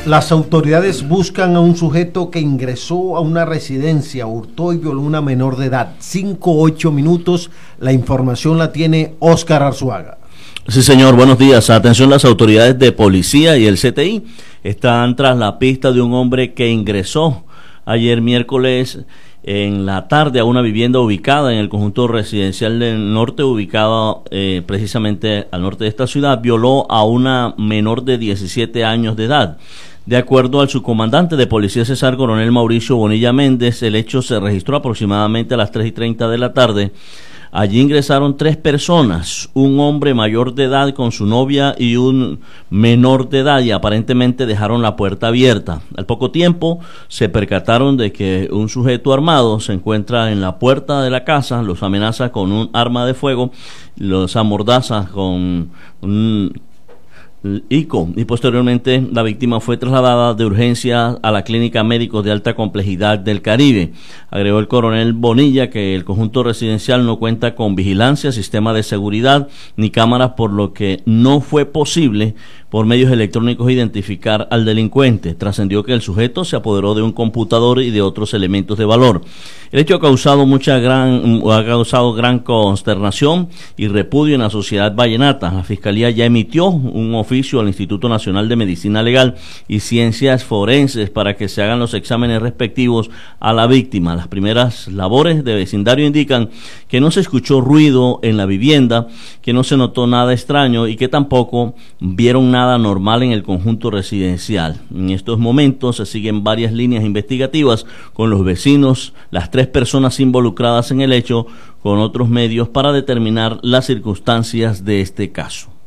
Las autoridades buscan a un sujeto que ingresó a una residencia, hurtó y violó a una menor de edad. 5-8 minutos, la información la tiene Óscar Arzuaga. Sí, señor, buenos días. Atención, las autoridades de policía y el CTI están tras la pista de un hombre que ingresó ayer miércoles en la tarde a una vivienda ubicada en el conjunto residencial del norte, ubicado precisamente al norte de esta ciudad. Violó a una menor de 17 años de edad. De acuerdo al subcomandante de policía César Coronel Mauricio Bonilla Méndez, el hecho se registró aproximadamente a las 3:30 de la tarde. Allí ingresaron 3 personas, un hombre mayor de edad con su novia y un menor de edad, y aparentemente dejaron la puerta abierta. Al poco tiempo se percataron de que un sujeto armado se encuentra en la puerta de la casa, los amenaza con un arma de fuego, los amordaza con un ICO, y posteriormente la víctima fue trasladada de urgencia a la clínica Médicos de Alta Complejidad del Caribe. Agregó el coronel Bonilla que el conjunto residencial no cuenta con vigilancia, sistema de seguridad ni cámaras, por lo que no fue posible por medios electrónicos identificar al delincuente. Trascendió que el sujeto se apoderó de un computador y de otros elementos de valor. El hecho ha causado gran consternación y repudio en la sociedad vallenata. La Fiscalía ya emitió un oficio al Instituto Nacional de Medicina Legal y Ciencias Forenses para que se hagan los exámenes respectivos a la víctima. Las primeras labores de vecindario indican que no se escuchó ruido en la vivienda, que no se notó nada extraño y que tampoco vieron nada normal en el conjunto residencial. En estos momentos se siguen varias líneas investigativas con los vecinos, las 3 personas involucradas en el hecho, con otros medios para determinar las circunstancias de este caso.